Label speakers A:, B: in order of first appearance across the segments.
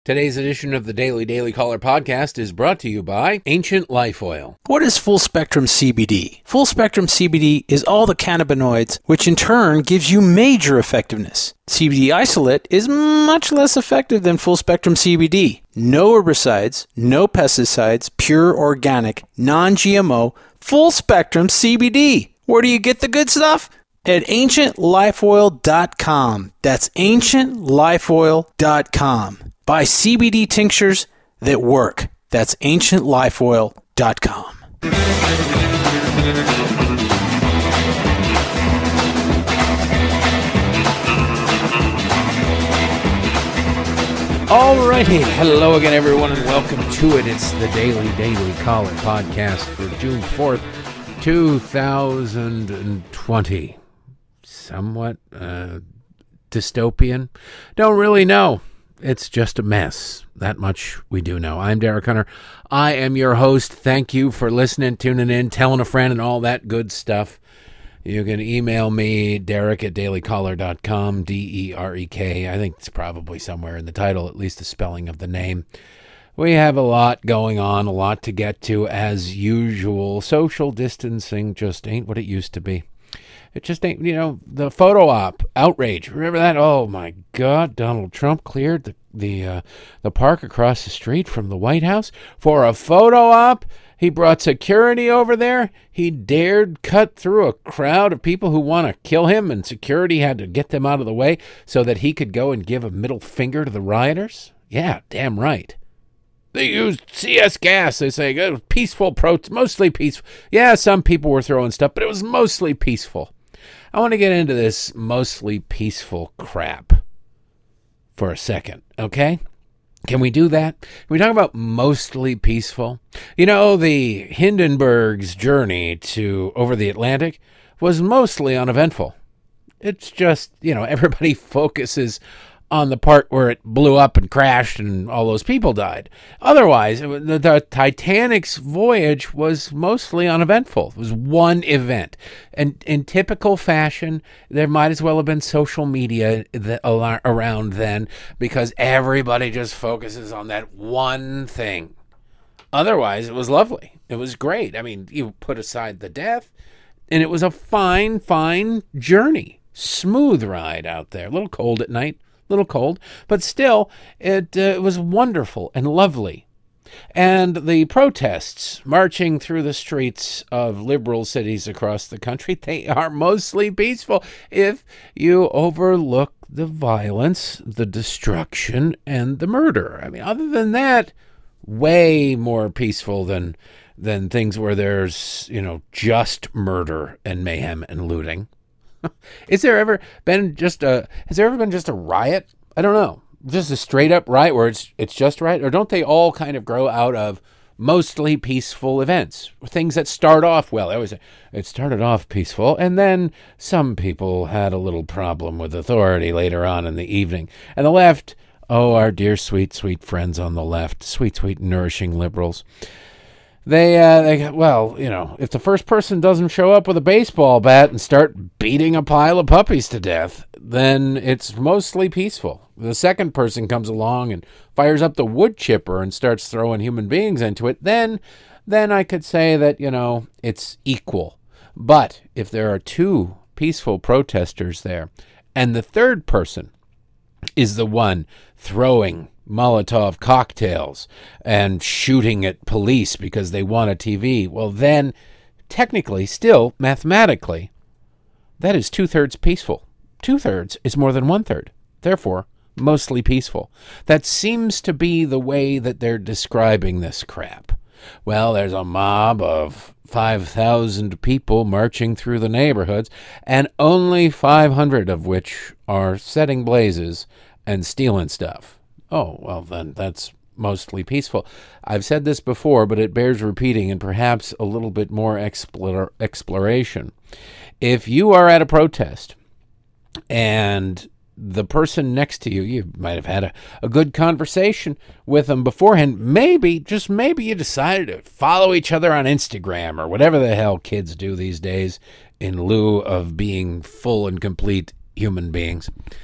A: Today's edition of the Daily Caller podcast is brought to you by Ancient Life Oil.
B: What is full spectrum CBD? Full spectrum CBD is all the cannabinoids, which in turn gives you major effectiveness. CBD isolate is much less effective than full spectrum CBD. No herbicides, no pesticides, pure organic, non-GMO, full spectrum CBD. Where do you get the good stuff? At ancientlifeoil.com. That's ancientlifeoil.com. Buy CBD tinctures that work. That's ancientlifeoil.com.
A: Alrighty, hello again everyone and welcome to it. It's the Daily Caller podcast for June 4th, 2020. Somewhat dystopian. Don't really know. It's just a mess. That much we do know. I'm Derek Hunter. I am your host. Thank you for listening, tuning in, telling a friend, and all that good stuff. You can email me, derek@dailycaller.com, D-E-R-E-K. I think it's probably somewhere in the title, at least the spelling of the name. We have a lot going on, a lot to get to as usual. Social distancing just ain't what it used to be. It just ain't, the photo op outrage. Remember that? Oh my God! Donald Trump cleared the park across the street from the White House for a photo op. He brought security over there. He dared cut through a crowd of people who want to kill him, and security had to get them out of the way so that he could go and give a middle finger to the rioters. Yeah, damn right. They used CS gas. They say it was peaceful protest, mostly peaceful. Yeah, some people were throwing stuff, but it was mostly peaceful. I want to get into this mostly peaceful crap for a second, okay? Can we do that? Can we talk about mostly peaceful? The Hindenburg's journey over the Atlantic was mostly uneventful. It's just, everybody focuses on the part where it blew up and crashed and all those people died. Otherwise, the Titanic's voyage was mostly uneventful. It was one event. And in typical fashion, there might as well have been social media around then because everybody just focuses on that one thing. Otherwise, it was lovely. It was great. I mean, you put aside the death, and it was a fine journey. Smooth ride out there. A little cold at night. Little cold, but still, it was wonderful and lovely. And the protests marching through the streets of liberal cities across the country, they are mostly peaceful if you overlook the violence, the destruction, and the murder. I mean, other than that, way more peaceful than things where there's, just murder and mayhem and looting. Has there ever been just a riot? I don't know. Just a straight up riot where it's just riot? Or don't they all kind of grow out of mostly peaceful events? Things that start off well. It started off peaceful, and then some people had a little problem with authority later on in the evening. And the left, our dear sweet friends on the left, sweet nourishing liberals. If the first person doesn't show up with a baseball bat and start beating a pile of puppies to death, then it's mostly peaceful. The second person comes along and fires up the wood chipper and starts throwing human beings into it, then I could say that, it's equal. But if there are two peaceful protesters there, and the third person is the one throwing Molotov cocktails and shooting at police because they want a TV, well then, technically, still, mathematically, that is 2/3 peaceful. 2/3 is more than 1/3. Therefore, mostly peaceful. That seems to be the way that they're describing this crap. Well, there's a mob of 5,000 people marching through the neighborhoods, and only 500 of which are setting blazes and stealing stuff. Oh, well, then that's mostly peaceful. I've said this before, but it bears repeating and perhaps a little bit more exploration. If you are at a protest and the person next to you, you might have had a good conversation with them beforehand. Maybe, just maybe you decided to follow each other on Instagram or whatever the hell kids do these days in lieu of being full and complete human beings.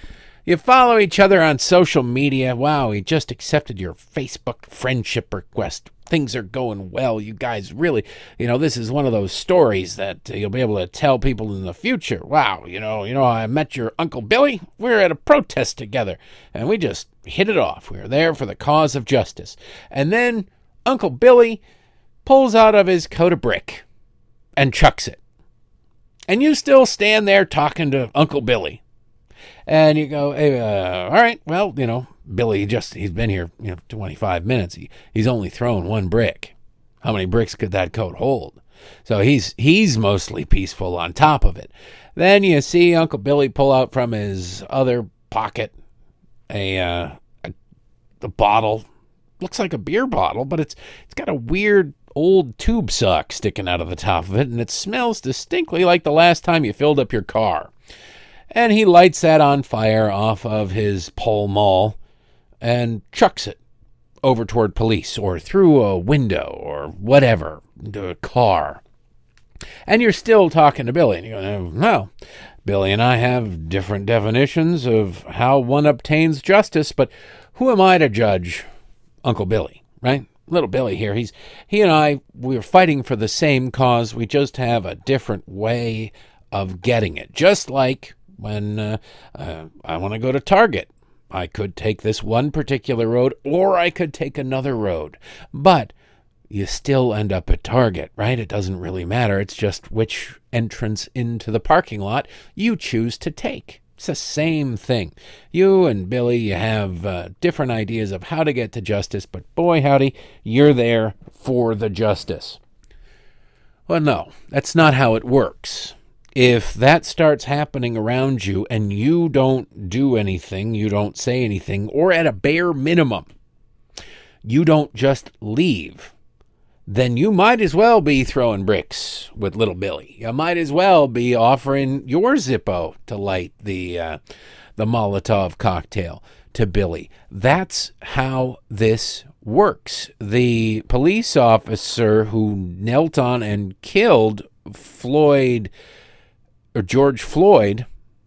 A: You follow each other on social media. Wow, he just accepted your Facebook friendship request. Things are going well. You guys really, this is one of those stories that you'll be able to tell people in the future. Wow, I met your Uncle Billy. We were at a protest together, and we just hit it off. We were there for the cause of justice. And then Uncle Billy pulls out of his coat a brick and chucks it. And you still stand there talking to Uncle Billy. And you go, hey, all right, well, Billy, he's been here, 25 minutes. He's only thrown one brick. How many bricks could that coat hold? So he's mostly peaceful on top of it. Then you see Uncle Billy pull out from his other pocket a bottle. Looks like a beer bottle, but it's got a weird old tube sock sticking out of the top of it, and it smells distinctly like the last time you filled up your car. And he lights that on fire off of his Pall Mall and chucks it over toward police or through a window or whatever, into a car. And you're still talking to Billy. And you go, well, Billy and I have different definitions of how one obtains justice, but who am I to judge Uncle Billy, right? Little Billy here, he and I, we're fighting for the same cause. We just have a different way of getting it. Just like when I want to go to Target. I could take this one particular road, or I could take another road. But you still end up at Target, right? It doesn't really matter. It's just which entrance into the parking lot you choose to take. It's the same thing. You and Billy, you have different ideas of how to get to justice, but boy, howdy, you're there for the justice. Well, no, that's not how it works. If that starts happening around you and you don't do anything, you don't say anything, or at a bare minimum, you don't just leave, then you might as well be throwing bricks with little Billy. You might as well be offering your Zippo to light the Molotov cocktail to Billy. That's how this works. The police officer who knelt on and killed George Floyd,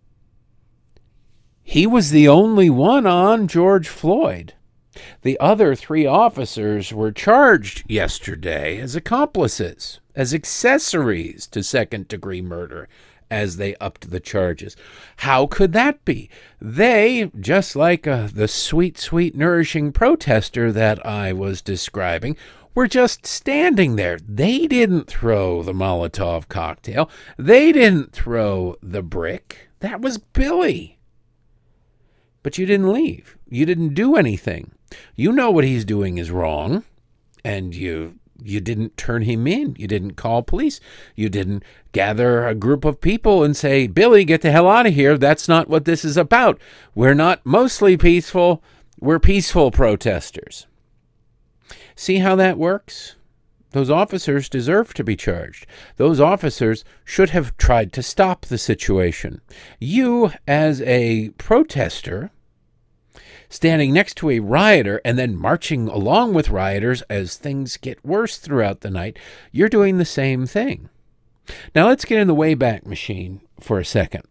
A: he was the only one on George Floyd. The other 3 officers were charged yesterday as accomplices, as accessories to second-degree murder, as they upped the charges. How could that be? They, just like the sweet, sweet, nourishing protester that I was describing, were just standing there. They didn't throw the Molotov cocktail. They didn't throw the brick. That was Billy. But you didn't leave. You didn't do anything. You know what he's doing is wrong, and you didn't turn him in. You didn't call police. You didn't gather a group of people and say, Billy, get the hell out of here. That's not what this is about. We're not mostly peaceful. We're peaceful protesters. See how that works? Those officers deserve to be charged. Those officers should have tried to stop the situation. You, as a protester, standing next to a rioter and then marching along with rioters as things get worse throughout the night, you're doing the same thing. Now let's get in the Wayback Machine for a second.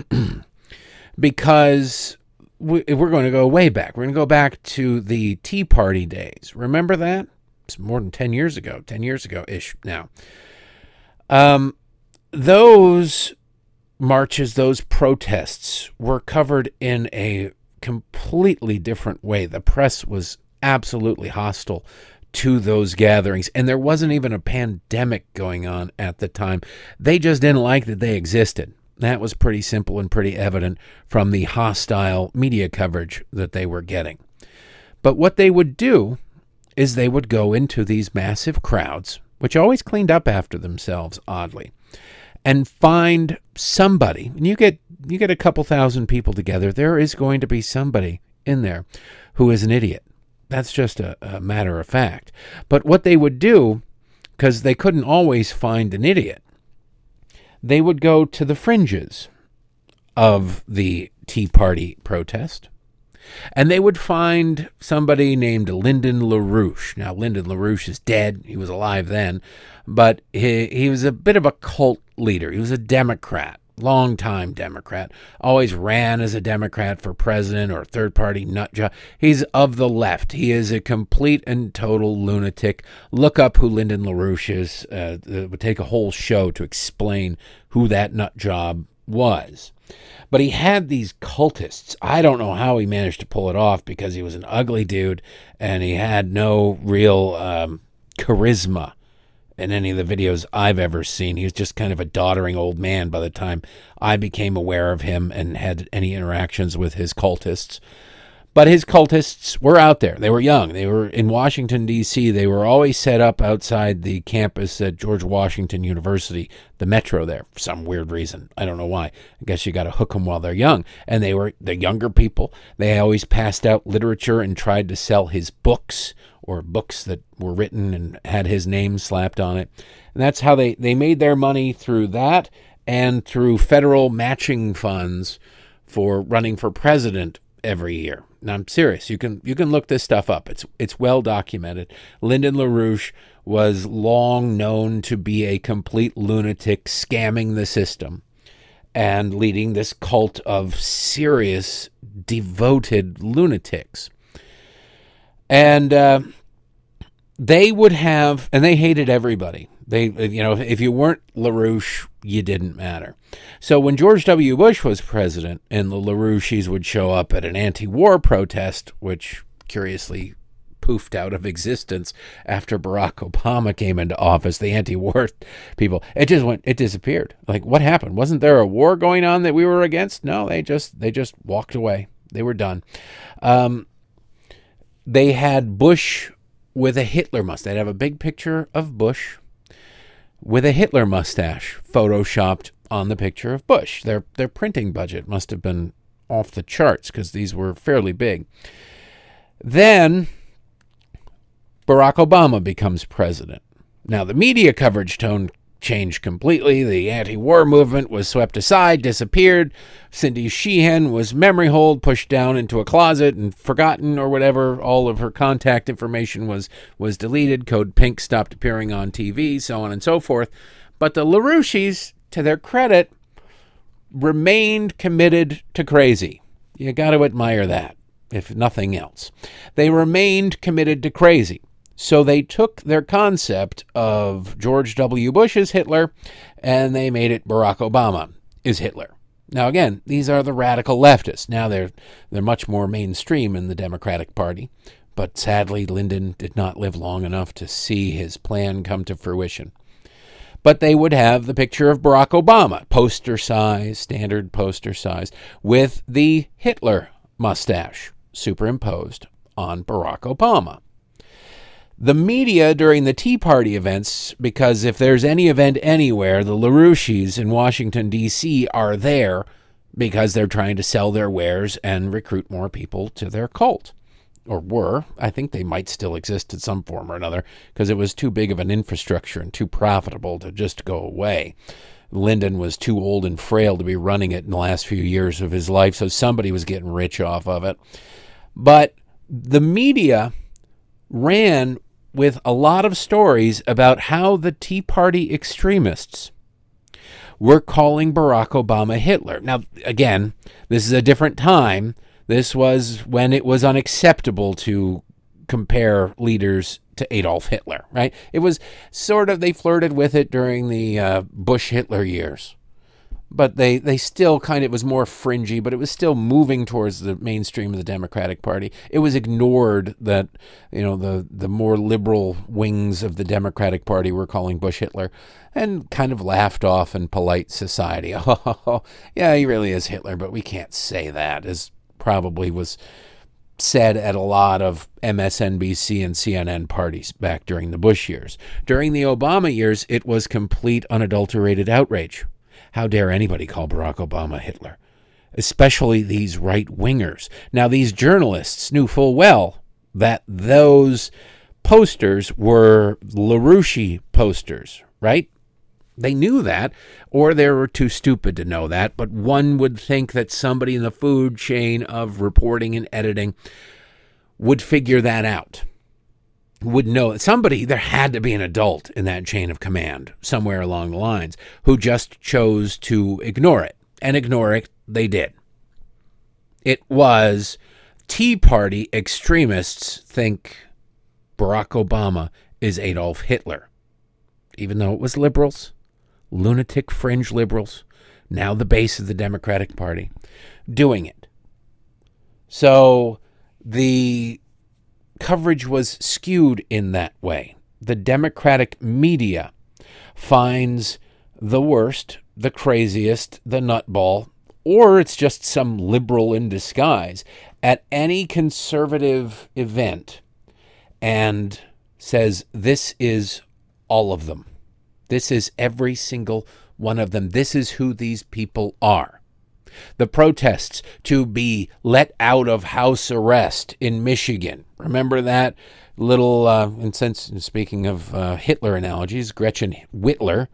A: Because we're going to go way back. We're going to go back to the Tea Party days. Remember that? It's more than 10 years ago-ish now. Those marches, those protests were covered in a completely different way. The press was absolutely hostile to those gatherings, and there wasn't even a pandemic going on at the time. They just didn't like that they existed. That was pretty simple and pretty evident from the hostile media coverage that they were getting. But what they would do is they would go into these massive crowds, which always cleaned up after themselves, oddly, and find somebody. And you get a couple thousand people together, there is going to be somebody in there who is an idiot. That's just a matter of fact. But what they would do, because they couldn't always find an idiot, they would go to the fringes of the Tea Party protest, and they would find somebody named Lyndon LaRouche. Now, Lyndon LaRouche is dead. He was alive then, but he was a bit of a cult leader. He was a Democrat, Long-time Democrat, always ran as a Democrat for president or third-party nut job. He's of the left. He is a complete and total lunatic. Look up who Lyndon LaRouche is. It would take a whole show to explain who that nut job was. But he had these cultists. I don't know how he managed to pull it off because he was an ugly dude and he had no real charisma in any of the videos I've ever seen. He was just kind of a doddering old man by the time I became aware of him and had any interactions with his cultists. But his cultists were out there. They were young. They were in Washington, D.C. They were always set up outside the campus at George Washington University, the metro there, for some weird reason. I don't know why. I guess you got to hook them while they're young. And they were the younger people. They always passed out literature and tried to sell his books, or books that were written and had his name slapped on it. And that's how they made their money, through that and through federal matching funds for running for president every year. Now, I'm serious. You can look this stuff up. It's well documented. Lyndon LaRouche was long known to be a complete lunatic, scamming the system and leading this cult of serious, devoted lunatics. And they would have, and they hated everybody. They, if you weren't LaRouche, you didn't matter. So when George W. Bush was president and the LaRouches would show up at an anti-war protest, which curiously poofed out of existence after Barack Obama came into office, the anti-war people, it disappeared. Like, what happened? Wasn't there a war going on that we were against? No, they just walked away. They were done. They had Bush with a Hitler mustache. They'd have a big picture of Bush with a Hitler mustache photoshopped on the picture of Bush. Their printing budget must have been off the charts because these were fairly big. Then Barack Obama becomes president. Now, the media coverage tone changed completely. The anti-war movement was swept aside, disappeared. Cindy Sheehan was memory holed, pushed down into a closet and forgotten or whatever. All of her contact information was deleted. Code Pink stopped appearing on TV, so on and so forth. But the LaRouches, to their credit, remained committed to crazy. You got to admire that, if nothing else. They remained committed to crazy. So they took their concept of George W. Bush's Hitler and they made it Barack Obama is Hitler. Now, again, these are the radical leftists. Now they're much more mainstream in the Democratic Party. But sadly, Lyndon did not live long enough to see his plan come to fruition. But they would have the picture of Barack Obama, poster size, standard poster size, with the Hitler mustache superimposed on Barack Obama. The media during the Tea Party events, because if there's any event anywhere, the LaRouches in Washington, D.C. are there because they're trying to sell their wares and recruit more people to their cult. Or were. I think they might still exist in some form or another because it was too big of an infrastructure and too profitable to just go away. Lyndon was too old and frail to be running it in the last few years of his life, so somebody was getting rich off of it. But the media ran with a lot of stories about how the Tea Party extremists were calling Barack Obama Hitler. Now, again, this is a different time. This was when it was unacceptable to compare leaders to Adolf Hitler, right? It was sort of, they flirted with it during the Bush-Hitler years. But they still it was more fringy, but it was still moving towards the mainstream of the Democratic Party. It was ignored that, the more liberal wings of the Democratic Party were calling Bush Hitler and kind of laughed off in polite society. Oh, yeah, he really is Hitler, but we can't say that, as probably was said at a lot of MSNBC and CNN parties back during the Bush years. During the Obama years, it was complete unadulterated outrage. How dare anybody call Barack Obama Hitler? Especially these right-wingers. Now, these journalists knew full well that those posters were LaRouche posters, right? They knew that, or they were too stupid to know that, but one would think that somebody in the food chain of reporting and editing would figure that out. would know somebody, there had to be an adult in that chain of command somewhere along the lines who just chose to ignore it. And ignore it, they did. It was Tea Party extremists think Barack Obama is Adolf Hitler, even though it was liberals, lunatic fringe liberals, now the base of the Democratic Party, doing it. So the coverage was skewed in that way. The Democratic media finds the worst, the craziest, the nutball, or it's just some liberal in disguise at any conservative event and says, this is all of them. This is every single one of them. This is who these people are. The protests to be let out of house arrest in Michigan. Remember that little, and since speaking of Hitler analogies, Gretchen Whitmer,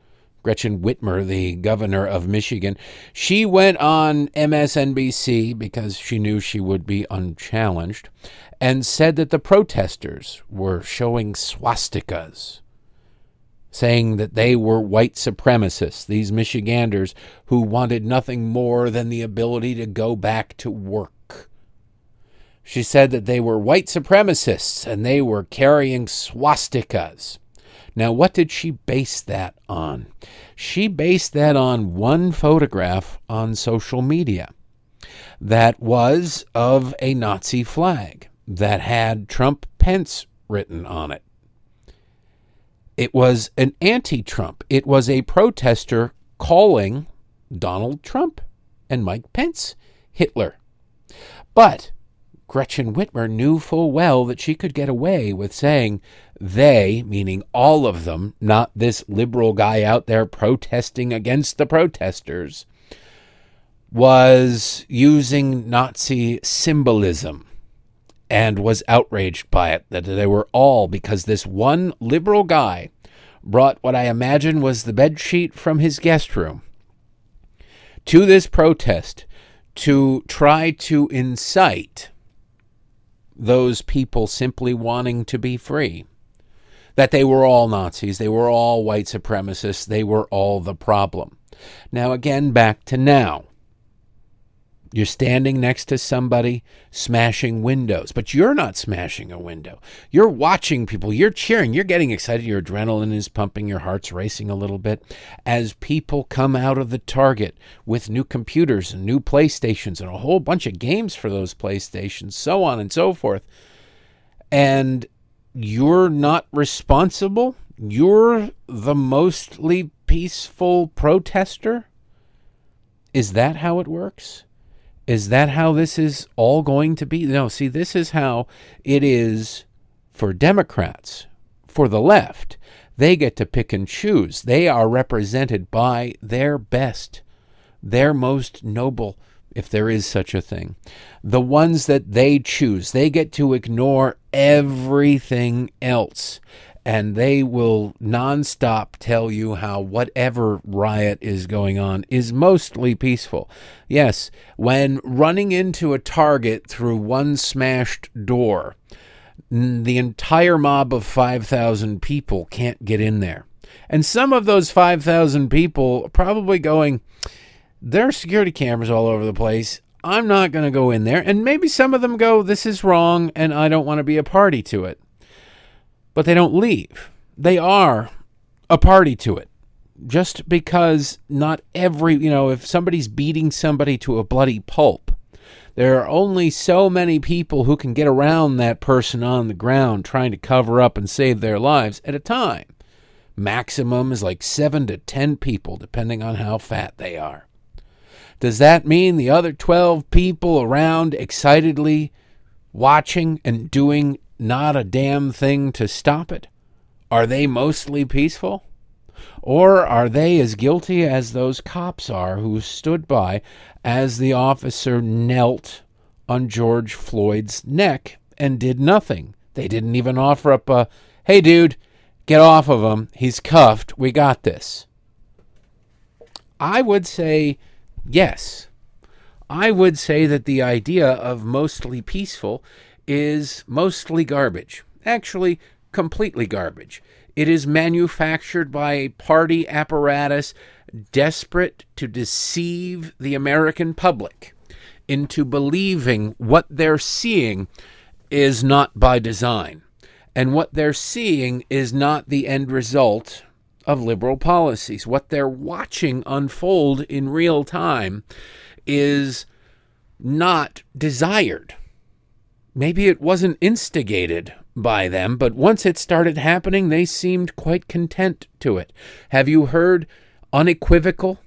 A: the governor of Michigan, she went on MSNBC because she knew she would be unchallenged and said that the protesters were showing swastikas, saying that they were white supremacists, these Michiganders who wanted nothing more than the ability to go back to work. She said that they were white supremacists and they were carrying swastikas. Now, what did she base that on? She based that on one photograph on social media that was of a Nazi flag that had Trump Pence written on it. It was an anti-Trump. It was a protester calling Donald Trump and Mike Pence Hitler. But Gretchen Whitmer knew full well that she could get away with saying they, meaning all of them, not this liberal guy out there protesting against the protesters, was using Nazi symbolism and was outraged by it, that they were all, because this one liberal guy brought what I imagine was the bedsheet from his guest room to this protest to try to incite those people simply wanting to be free, that they were all Nazis, they were all white supremacists, they were all the problem. Now, again, back to now. You're standing next to somebody smashing windows, but you're not smashing a window. You're watching people, you're cheering, you're getting excited, your adrenaline is pumping, your heart's racing a little bit as people come out of the Target with new computers and new PlayStations and a whole bunch of games for those PlayStations, so on and so forth. And you're not responsible. You're the mostly peaceful protester. Is that how it works? Is that how this is all going to be? No, see, this is how it is for Democrats, for the left. They get to pick and choose. They are represented by their best, their most noble, if there is such a thing. The ones that they choose, they get to ignore everything else. And they will nonstop tell you how whatever riot is going on is mostly peaceful. Yes, when running into a Target through one smashed door, the entire mob of 5,000 people can't get in there. And some of those 5,000 people are probably going, there are security cameras all over the place. I'm not going to go in there. And maybe some of them go, this is wrong, and I don't want to be a party to it. But they don't leave. They are a party to it. Just because not every, if somebody's beating somebody to a bloody pulp, there are only so many people who can get around that person on the ground trying to cover up and save their lives at a time. Maximum is like 7 to 10 people, depending on how fat they are. Does that mean the other 12 people around excitedly watching and doing not a damn thing to stop it? Are they mostly peaceful? Or are they as guilty as those cops are who stood by as the officer knelt on George Floyd's neck and did nothing? They didn't even offer up a, hey dude, get off of him, he's cuffed, we got this. I would say yes. I would say that the idea of mostly peaceful is mostly garbage. Actually, completely garbage. It is manufactured by a party apparatus desperate to deceive the American public into believing what they're seeing is not by design. And what they're seeing is not the end result of liberal policies. What they're watching unfold in real time is not desired. Maybe it wasn't instigated by them, but once it started happening, they seemed quite content to it. Have you heard unequivocal,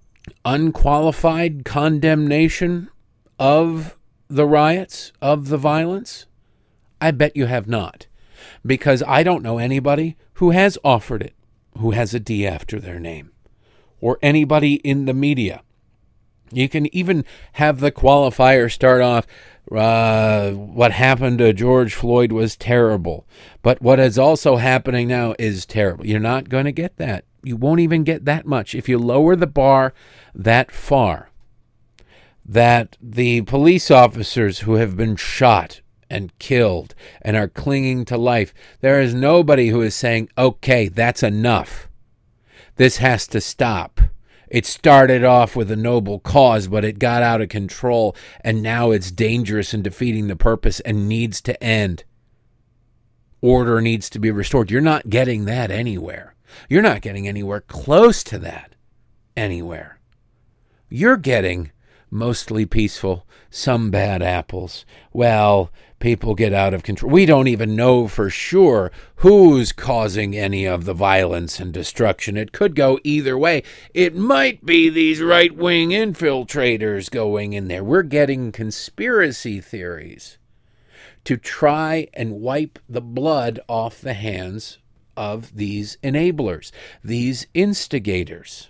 A: unqualified condemnation of the riots, of the violence? I bet you have not, because I don't know anybody who has offered it, who has a D after their name, or anybody in the media. You can even have the qualifier start off, what happened to George Floyd was terrible, but what is also happening now is terrible. You're not going to get that. You won't even get that much. If you lower the bar that far, that the police officers who have been shot and killed and are clinging to life, there is nobody who is saying, okay, that's enough. This has to stop. It started off with a noble cause, but it got out of control, and now it's dangerous and defeating the purpose and needs to end. Order needs to be restored. You're not getting that anywhere. You're not getting anywhere close to that anywhere. You're getting mostly peaceful, some bad apples. Well, people get out of control. We don't even know for sure who's causing any of the violence and destruction. It could go either way. It might be these right-wing infiltrators going in there. We're getting conspiracy theories to try and wipe the blood off the hands of these enablers, these instigators.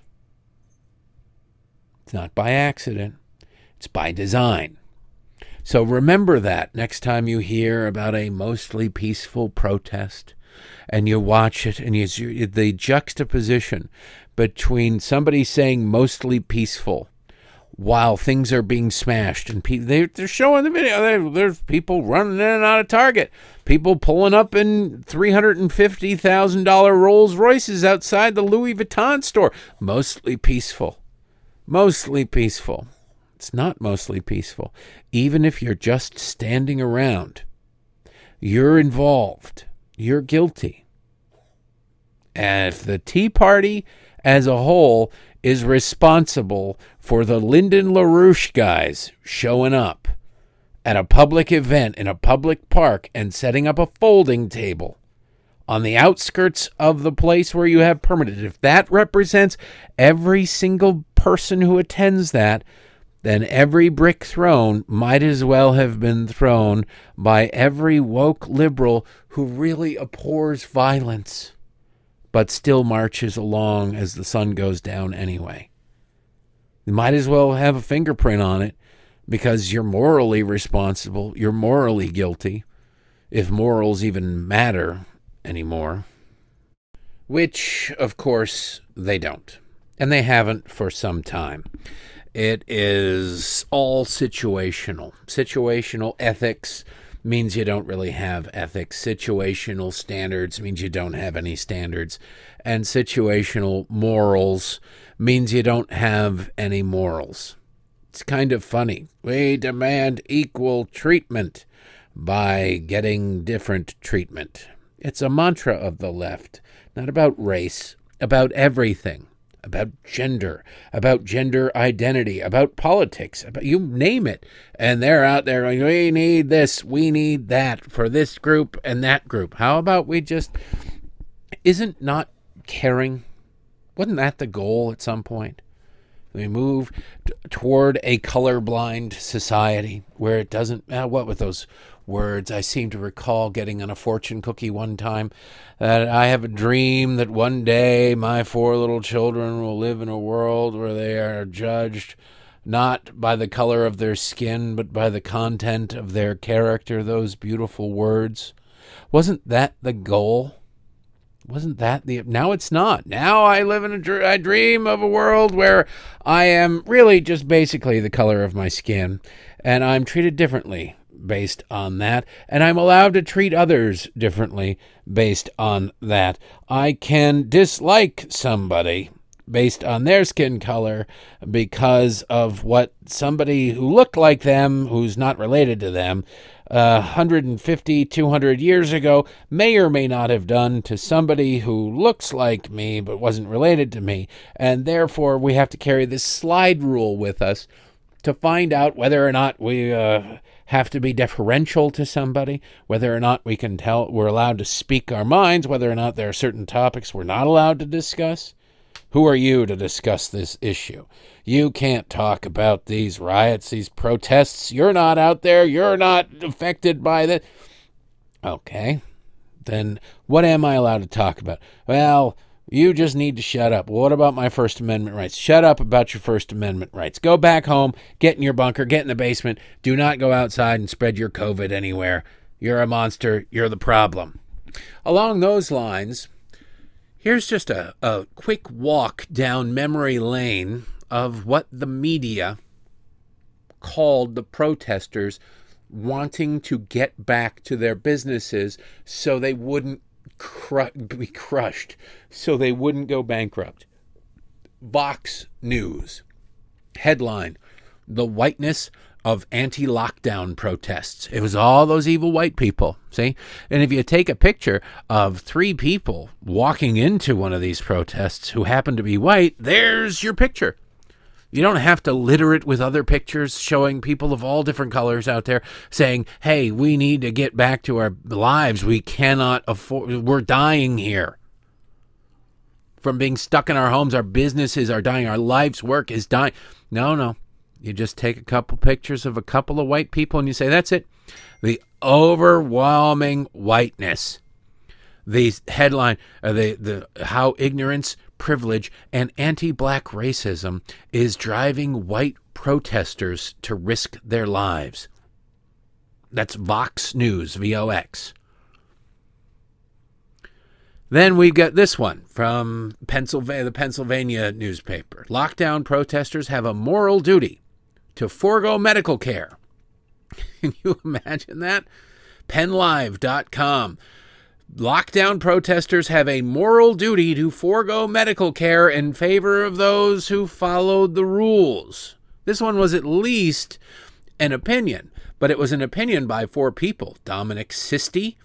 A: It's not by accident. It's by design. So remember that next time you hear about a mostly peaceful protest and you watch it and the juxtaposition between somebody saying mostly peaceful while things are being smashed and they're showing the video. There's people running in and out of Target, people pulling up in $350,000 Rolls Royces outside the Louis Vuitton store. Mostly peaceful. Mostly peaceful. It's not mostly peaceful. Even if you're just standing around, you're involved. You're guilty. And if the Tea Party as a whole is responsible for the Lyndon LaRouche guys showing up at a public event in a public park and setting up a folding table on the outskirts of the place where you have permitted, if that represents every single person who attends that, then every brick thrown might as well have been thrown by every woke liberal who really abhors violence, but still marches along as the sun goes down anyway. You might as well have a fingerprint on it because you're morally responsible, you're morally guilty, if morals even matter anymore. Which, of course, they don't. And they haven't for some time. It is all situational. Situational ethics means you don't really have ethics. Situational standards means you don't have any standards. And situational morals means you don't have any morals. It's kind of funny. We demand equal treatment by getting different treatment. It's a mantra of the left, not about race, about everything. About gender identity, about politics, about you name it. And they're out there going, we need this, we need that for this group and that group. How about we just, isn't not caring? Wasn't that the goal at some point? We move toward a colorblind society where it doesn't, what with those words? I seem to recall getting on a fortune cookie one time that I have a dream that one day my 4 little children will live in a world where they are judged not by the color of their skin, but by the content of their character, those beautiful words. Wasn't that the goal? Wasn't that the... Now it's not. Now I live in I dream of a world where I am really just basically the color of my skin, and I'm treated differently based on that, and I'm allowed to treat others differently based on that. I can dislike somebody based on their skin color because of what somebody who looked like them, who's not related to them, 150, 200 years ago may or may not have done to somebody who looks like me but wasn't related to me. And therefore, we have to carry this slide rule with us to find out whether or not we have to be deferential to somebody, whether or not we can tell we're allowed to speak our minds, whether or not there are certain topics we're not allowed to discuss. Who are you to discuss this issue? You can't talk about these riots, these protests. You're not out there. You're not affected by that. Okay, then what am I allowed to talk about? Well, you just need to shut up. What about my First Amendment rights? Shut up about your First Amendment rights. Go back home, get in your bunker, get in the basement. Do not go outside and spread your COVID anywhere. You're a monster. You're the problem. Along those lines, here's just a quick walk down memory lane of what the media called the protesters wanting to get back to their businesses so they wouldn't be crushed, so they wouldn't go bankrupt. Vox News. Headline: The whiteness of anti-lockdown protests. It was all those evil white people, see? And if you take a picture of 3 people walking into one of these protests who happen to be white, there's your picture. You don't have to litter it with other pictures showing people of all different colors out there saying, hey, we need to get back to our lives. We cannot afford, we're dying here. From being stuck in our homes, our businesses are dying, our life's work is dying. No. You just take a couple pictures of a couple of white people and you say, that's it. The overwhelming whiteness. The headline, the how ignorance, privilege, and anti-black racism is driving white protesters to risk their lives. That's Vox News, VOX. Then we've got this one from the Pennsylvania newspaper. Lockdown protesters have a moral duty to forego medical care. Can you imagine that? PennLive.com. Lockdown protesters have a moral duty to forego medical care in favor of those who followed the rules. This one was at least an opinion, but it was an opinion by 4 people. Dominic Sisti,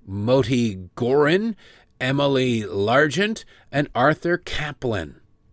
A: Moti Gorin, Emily Largent, and Arthur Kaplan.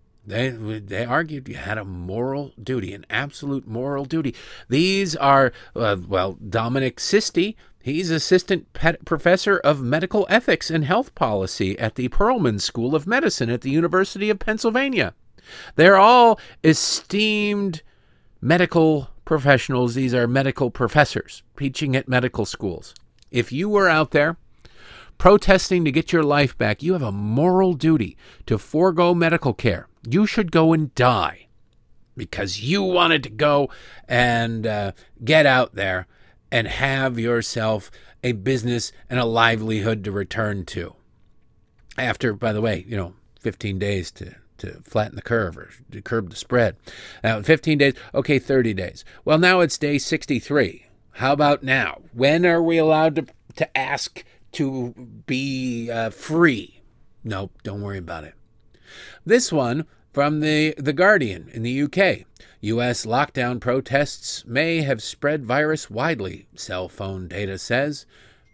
A: They argued you had a moral duty, an absolute moral duty. These are, Dominic Sisti, he's assistant professor of medical ethics and health policy at the Perelman School of Medicine at the University of Pennsylvania. They're all esteemed medical professionals. These are medical professors teaching at medical schools. If you were out there protesting to get your life back, you have a moral duty to forego medical care. You should go and die because you wanted to go and get out there and have yourself a business and a livelihood to return to. After, by the way, 15 days to flatten the curve or to curb the spread. 15 days, okay, 30 days. Well, now it's day 63. How about now? When are we allowed to ask to be free? Nope, don't worry about it. This one from the Guardian in the UK. U.S. lockdown protests may have spread virus widely, cell phone data says.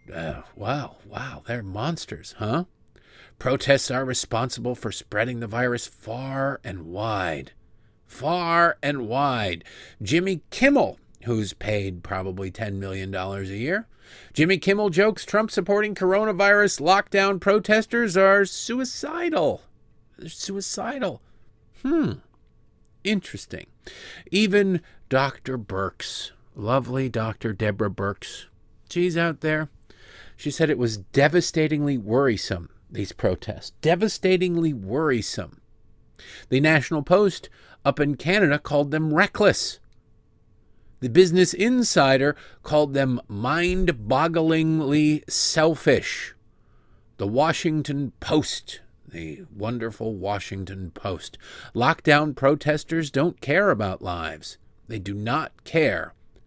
A: Wow, they're monsters, huh? Protests are responsible for spreading the virus far and wide. Far and wide. Jimmy Kimmel, who's paid probably $10 million a year. Jimmy Kimmel jokes Trump-supporting coronavirus lockdown protesters are suicidal. They're suicidal. Interesting. Even Dr. Birx, lovely Dr. Deborah Birx, she's out there. She said it was devastatingly worrisome, these protests. Devastatingly worrisome. The National Post up in Canada called them reckless. The Business Insider called them mind-bogglingly selfish. The Washington Post, the wonderful Washington Post. Lockdown protesters don't care about lives. They do not care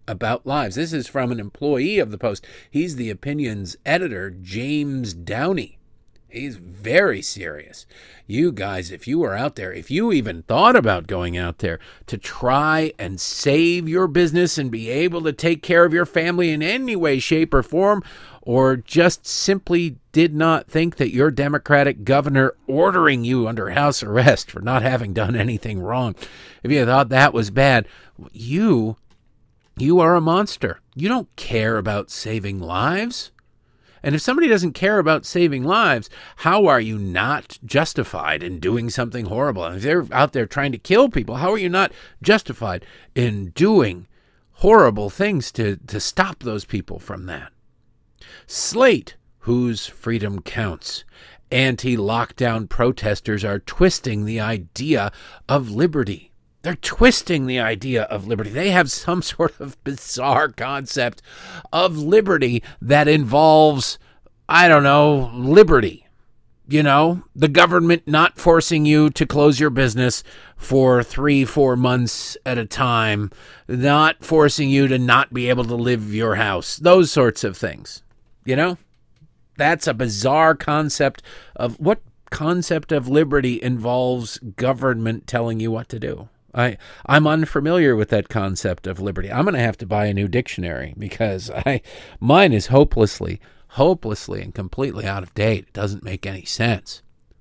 A: about lives. This is from an employee of the Post. He's the opinions editor, James Downey. He's very serious. You guys, if you are out there, if you even thought about going out there to try and save your business and be able to take care of your family in any way, shape, or form, or just simply did not think that your Democratic governor ordering you under house arrest for not having done anything wrong, if you thought that was bad, you are a monster. You don't care about saving lives. And if somebody doesn't care about saving lives, how are you not justified in doing something horrible? And if they're out there trying to kill people, how are you not justified in doing horrible things to stop those people from that? Slate, whose freedom counts. Anti-lockdown protesters are twisting the idea of liberty. They're twisting the idea of liberty. They have some sort of bizarre concept of liberty that involves, I don't know, liberty. You know, the government not forcing you to close your business for 3-4 months at a time, not forcing you to not be able to leave your house, those sorts of things. You know, that's a bizarre concept of what concept of liberty involves government telling you what to do. I'm unfamiliar with that concept of liberty. I'm going to have to buy a new dictionary because mine is hopelessly and completely out of date. It doesn't make any sense.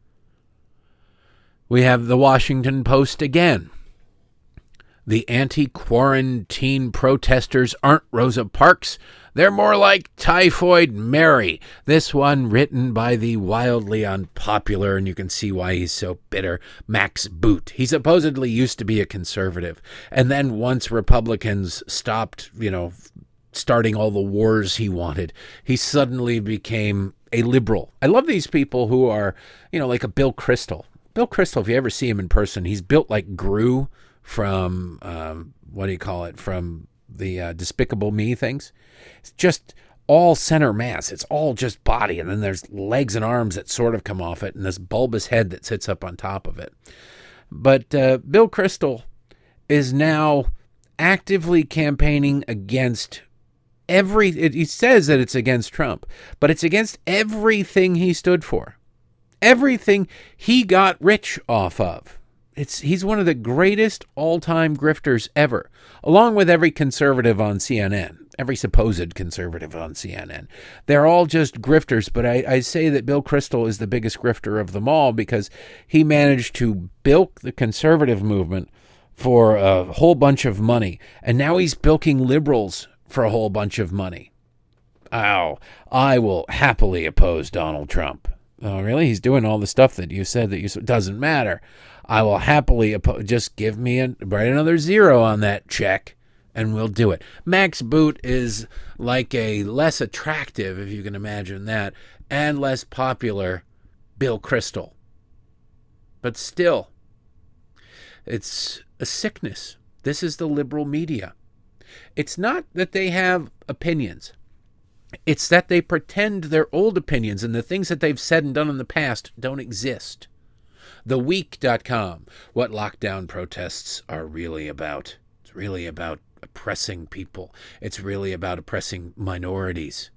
A: We have the Washington Post again. The anti-quarantine protesters aren't Rosa Parks. They're more like Typhoid Mary. This one written by the wildly unpopular, and you can see why he's so bitter, Max Boot. He supposedly used to be a conservative. And then once Republicans stopped, starting all the wars he wanted, he suddenly became a liberal. I love these people who are, like a Bill Kristol. Bill Kristol, if you ever see him in person, he's built like Gru from, from the Despicable Me things. It's just all center mass. It's all just body. And then there's legs and arms that sort of come off it and this bulbous head that sits up on top of it. But Bill Kristol is now actively campaigning against he says that it's against Trump, but it's against everything he stood for. Everything he got rich off of. He's one of the greatest all-time grifters ever, along with every conservative on CNN, every supposed conservative on CNN. They're all just grifters, but I say that Bill Kristol is the biggest grifter of them all because he managed to bilk the conservative movement for a whole bunch of money, and now he's bilking liberals for a whole bunch of money. Oh, I will happily oppose Donald Trump. Oh, really? He's doing all the stuff that you said doesn't matter. I will happily just give me write another zero on that check and we'll do it. Max Boot is like a less attractive, if you can imagine that, and less popular Bill Kristol. But still, it's a sickness. This is the liberal media. It's not that they have opinions. It's that they pretend their old opinions and the things that they've said and done in the past don't exist. TheWeek.com, what lockdown protests are really about. It's really about oppressing people. It's really about oppressing minorities.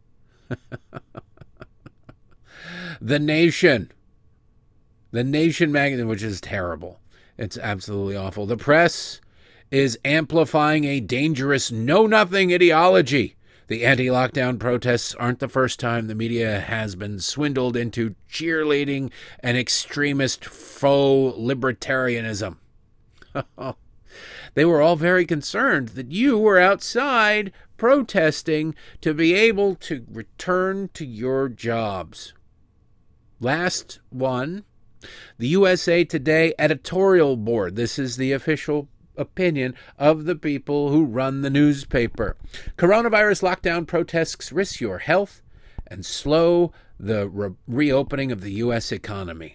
A: The Nation magazine, which is terrible. It's absolutely awful. The press is amplifying a dangerous know-nothing ideology. The anti-lockdown protests aren't the first time the media has been swindled into cheerleading an extremist faux libertarianism. They were all very concerned that you were outside protesting to be able to return to your jobs. Last one, the USA Today editorial board. This is the official opinion of the people who run the newspaper. Coronavirus lockdown protests risk your health and slow the reopening of the U.S. economy.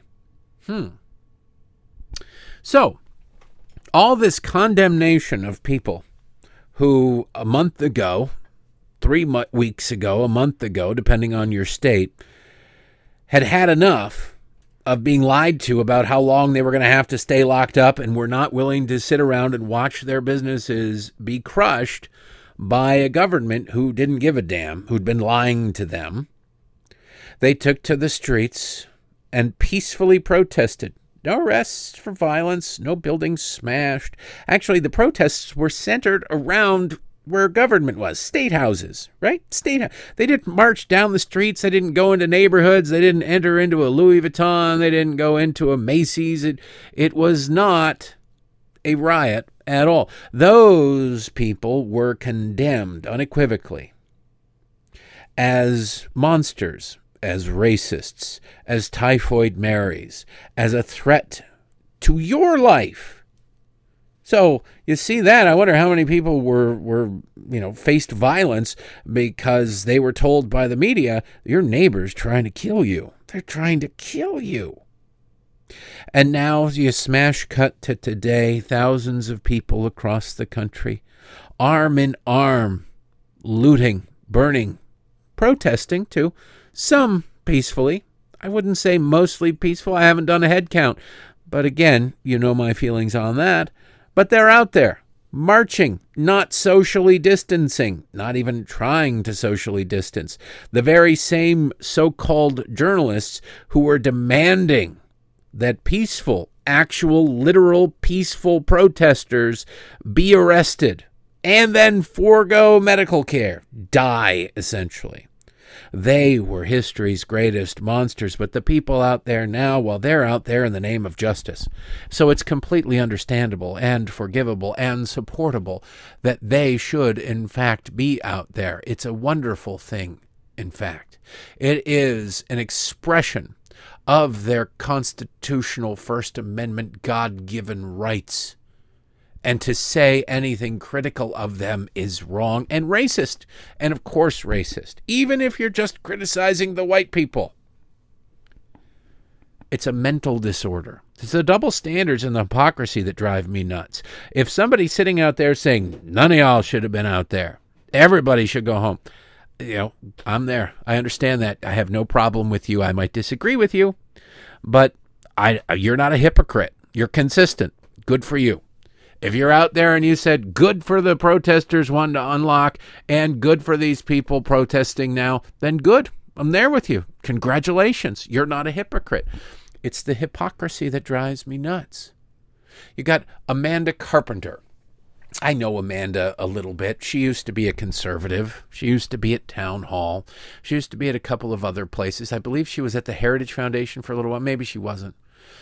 A: So, all this condemnation of people who a month ago, 3 weeks ago, a month ago, depending on your state, had enough of being lied to about how long they were going to have to stay locked up and were not willing to sit around and watch their businesses be crushed by a government who didn't give a damn, who'd been lying to them. They took to the streets and peacefully protested. No arrests for violence, no buildings smashed. Actually, the protests were centered around where government was, state houses, right? They didn't march down the streets. They didn't go into neighborhoods. They didn't enter into a Louis Vuitton. They didn't go into a Macy's. It was not a riot at all. Those people were condemned unequivocally as monsters, as racists, as typhoid Marys, as a threat to your life. So you see that. I wonder how many people were faced violence because they were told by the media, your neighbor's trying to kill you. They're trying to kill you. And now you smash cut to today, thousands of people across the country, arm in arm, looting, burning, protesting too, some peacefully. I wouldn't say mostly peaceful. I haven't done a head count. But again, you know my feelings on that. But they're out there, marching, not socially distancing, not even trying to socially distance. The very same so-called journalists who were demanding that peaceful, actual, literal, peaceful protesters be arrested and then forego medical care, die, essentially. They were history's greatest monsters, but the people out there now, well, they're out there in the name of justice. So it's completely understandable and forgivable and supportable that they should, in fact, be out there. It's a wonderful thing, in fact. It is an expression of their constitutional First Amendment God-given rights. And to say anything critical of them is wrong and racist. And of course racist. Even if you're just criticizing the white people. It's a mental disorder. It's the double standards and the hypocrisy that drive me nuts. If somebody's sitting out there saying, none of y'all should have been out there, everybody should go home. I'm there. I understand that. I have no problem with you. I might disagree with you. But you're not a hypocrite. You're consistent. Good for you. If you're out there and you said, good for the protesters wanting to unlock and good for these people protesting now, then good. I'm there with you. Congratulations. You're not a hypocrite. It's the hypocrisy that drives me nuts. You got Amanda Carpenter. I know Amanda a little bit. She used to be a conservative. She used to be at Town Hall. She used to be at a couple of other places. I believe she was at the Heritage Foundation for a little while. Maybe she wasn't.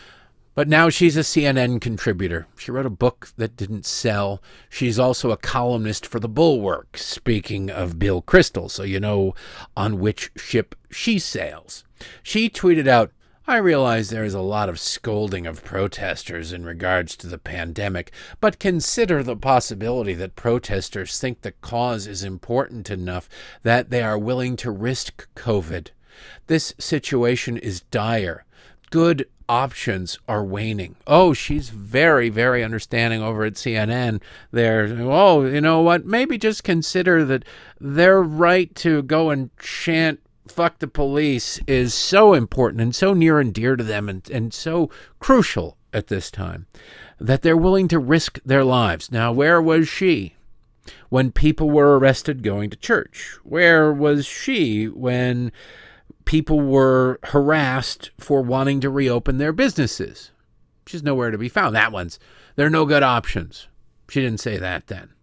A: But now she's a CNN contributor. She wrote a book that didn't sell. She's also a columnist for The Bulwark, speaking of Bill Kristol, so you know on which ship she sails. She tweeted out, I realize there is a lot of scolding of protesters in regards to the pandemic, but consider the possibility that protesters think the cause is important enough that they are willing to risk COVID. This situation is dire. Good options are waning. Oh, she's very, very understanding over at CNN there. Oh, you know what? Maybe just consider that their right to go and chant fuck the police is so important and so near and dear to them and so crucial at this time that they're willing to risk their lives. Now, where was she when people were arrested going to church? Where was she when people were harassed for wanting to reopen their businesses? She's nowhere to be found. There are no good options. She didn't say that then.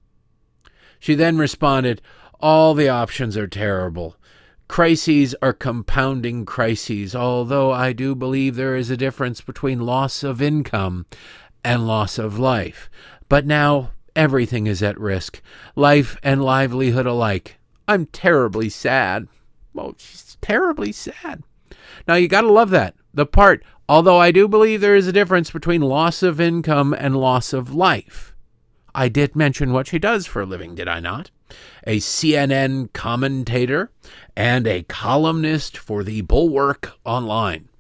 A: She then responded, all the options are terrible. Crises are compounding crises, although I do believe there is a difference between loss of income and loss of life. But now everything is at risk, life and livelihood alike. I'm terribly sad. Well, she's terribly sad. Now, you got to love that. The part, although I do believe there is a difference between loss of income and loss of life. I did mention what she does for a living, did I not? A CNN commentator and a columnist for the Bulwark Online.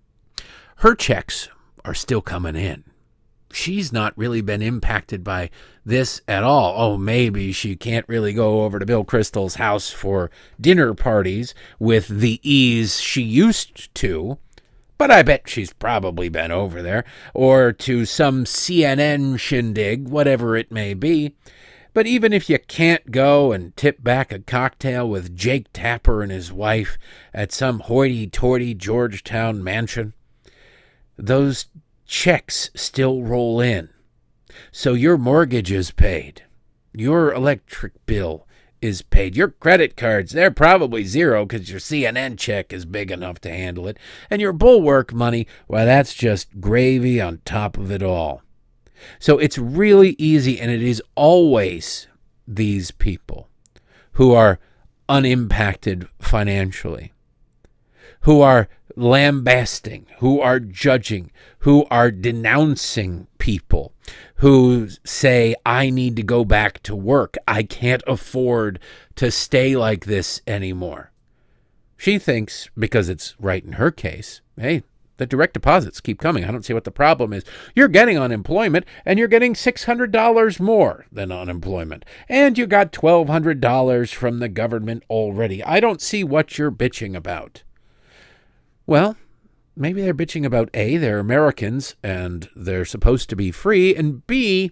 A: Her checks are still coming in. She's not really been impacted by this at all. Oh, maybe she can't really go over to Bill Kristol's house for dinner parties with the ease she used to. But I bet she's probably been over there, or to some CNN shindig, whatever it may be. But even if you can't go and tip back a cocktail with Jake Tapper and his wife at some hoity-toity Georgetown mansion, those checks still roll in. So your mortgage is paid. Your electric bill is paid. Your credit cards, they're probably zero because your CNN check is big enough to handle it. And your bulwark money, well, that's just gravy on top of it all. So it's really easy, and it is always these people who are unimpacted financially, who are lambasting, who are judging, who are denouncing people, who say, I need to go back to work. I can't afford to stay like this anymore. She thinks, because it's right in her case, hey, the direct deposits keep coming. I don't see what the problem is. You're getting unemployment, and you're getting $600 more than unemployment. And you got $1,200 from the government already. I don't see what you're bitching about. Well, maybe they're bitching about A, they're Americans, and they're supposed to be free, and B,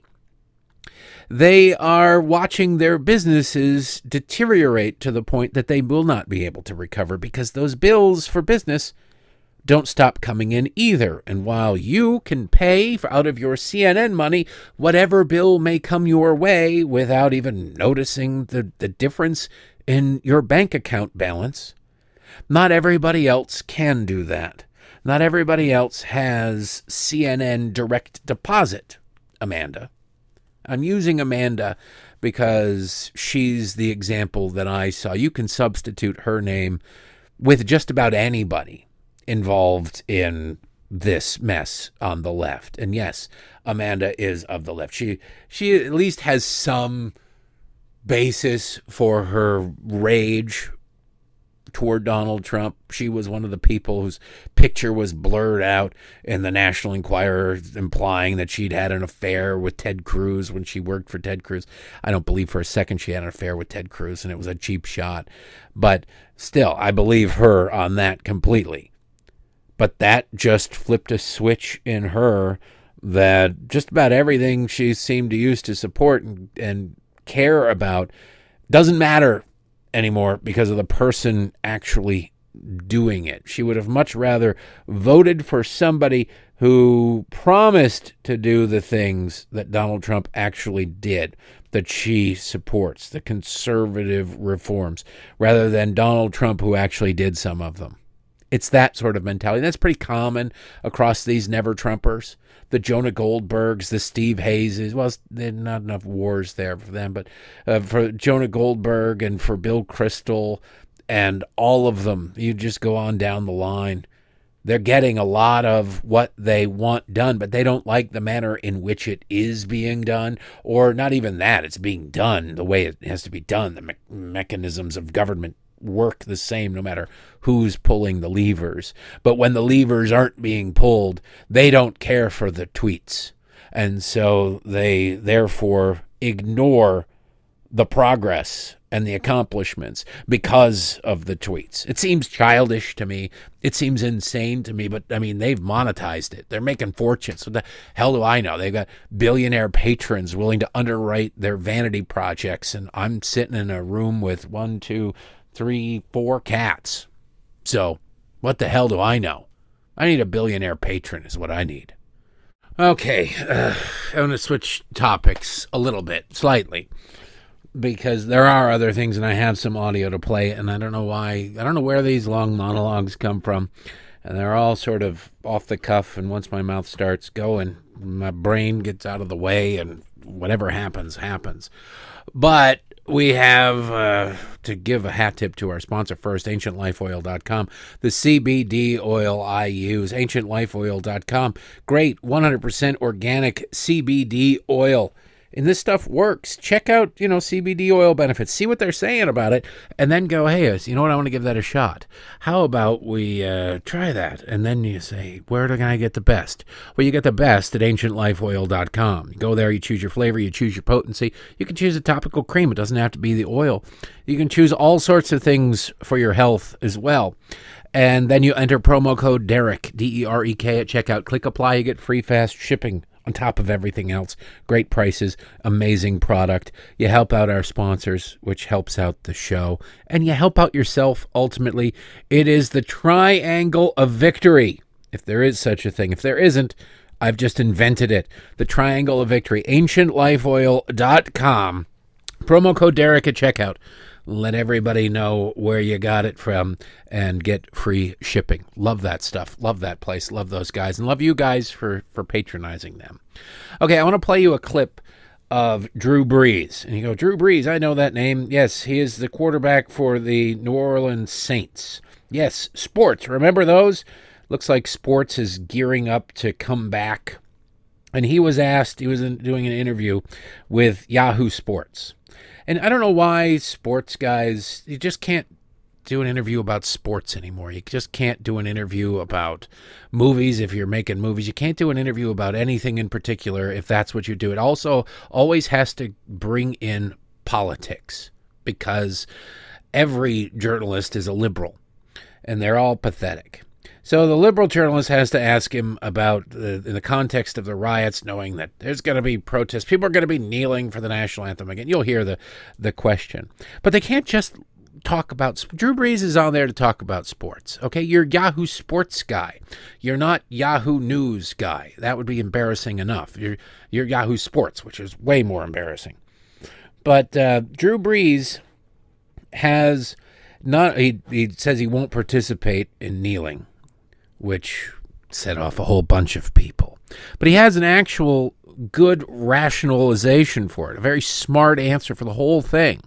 A: they are watching their businesses deteriorate to the point that they will not be able to recover because those bills for business don't stop coming in either. And while you can pay out of your CNN money whatever bill may come your way without even noticing the difference in your bank account balance, not everybody else can do that. Not everybody else has CNN direct deposit, Amanda. I'm using Amanda because she's the example that I saw. You can substitute her name with just about anybody involved in this mess on the left. And yes, Amanda is of the left. She at least has some basis for her rage toward Donald Trump. She was one of the people whose picture was blurred out in the National Enquirer, implying that she'd had an affair with Ted Cruz when she worked for Ted Cruz. I don't believe for a second she had an affair with Ted Cruz, and it was a cheap shot. But still, I believe her on that completely. But that just flipped a switch in her that just about everything she seemed to use to support and care about doesn't matter anymore because of the person actually doing it. She would have much rather voted for somebody who promised to do the things that Donald Trump actually did, that she supports, the conservative reforms, rather than Donald Trump who actually did some of them. It's that sort of mentality. That's pretty common across these never-Trumpers. The Jonah Goldbergs, the Steve Hayeses. Well, there's not enough wars there for them, but for Jonah Goldberg and for Bill Kristol and all of them, you just go on down the line. They're getting a lot of what they want done, but they don't like the manner in which it is being done, or not even that. It's being done the way it has to be done. The mechanisms of government work the same no matter who's pulling the levers. But when the levers aren't being pulled, they don't care for the tweets. And so they therefore ignore the progress and the accomplishments because of the tweets. It seems childish to me. It seems insane to me, but I mean, they've monetized it. They're making fortunes. What the hell do I know? They've got billionaire patrons willing to underwrite their vanity projects, and I'm sitting in a room with 1, 2, 3, 4 cats. So what the hell do I know? I need a billionaire patron is what I need. Okay, I'm going to switch topics a little bit, slightly, because there are other things, and I have some audio to play, and I don't know why. I don't know where these long monologues come from, and they're all sort of off the cuff, and once my mouth starts going, my brain gets out of the way, and whatever happens, happens. But we have to give a hat tip to our sponsor first, AncientLifeOil.com. The CBD oil I use, AncientLifeOil.com. Great, 100% organic CBD oil. And this stuff works. Check out, CBD oil benefits. See what they're saying about it, and then go, hey, you know what? I want to give that a shot. How about we try that? And then you say, where can I get the best? Well, you get the best at AncientLifeOil.com. You go there, you choose your flavor, you choose your potency. You can choose a topical cream. It doesn't have to be the oil. You can choose all sorts of things for your health as well. And then you enter promo code DEREK, DEREK at checkout. Click apply. You get free fast shipping On top of everything else, great prices, amazing product. You help out our sponsors, which helps out the show, and you help out yourself ultimately. It is the triangle of victory, if there is such a thing. If there isn't, I've just invented it. The triangle of victory. AncientLifeOil.com. Promo code Derek at checkout. Let everybody know where you got it from and get free shipping. Love that stuff. Love that place. Love those guys. And love you guys for patronizing them. Okay, I want to play you a clip of Drew Brees. And you go, Drew Brees, I know that name. Yes, he is the quarterback for the New Orleans Saints. Yes, sports. Remember those? Looks like sports is gearing up to come back. And he was asked, he was doing an interview with Yahoo Sports. And I don't know why sports guys, you just can't do an interview about sports anymore. You just can't do an interview about movies if you're making movies. You can't do an interview about anything in particular if that's what you do. It also always has to bring in politics because every journalist is a liberal and they're all pathetic. So the liberal journalist has to ask him about, in the context of the riots, knowing that there's going to be protests. People are going to be kneeling for the national anthem again. You'll hear the question. But they can't just talk about... Drew Brees is on there to talk about sports, okay? You're Yahoo Sports guy. You're not Yahoo News guy. That would be embarrassing enough. You're Yahoo Sports, which is way more embarrassing. But Drew Brees has not... He says he won't participate in kneeling, which set off a whole bunch of people. But he has an actual good rationalization for it, a very smart answer for the whole thing.